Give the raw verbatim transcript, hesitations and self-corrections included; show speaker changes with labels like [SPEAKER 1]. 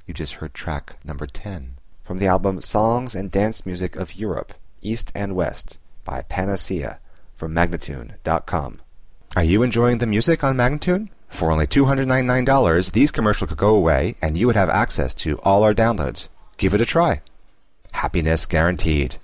[SPEAKER 1] You just heard track number ten from the album Songs and Dance Music of Europe, East and West by Panacea from Magnatune dot com. Are you enjoying the music on Magnatune? For only two hundred ninety-nine dollars, these commercials could go away and you would have access to all our downloads. Give it a try. Happiness guaranteed.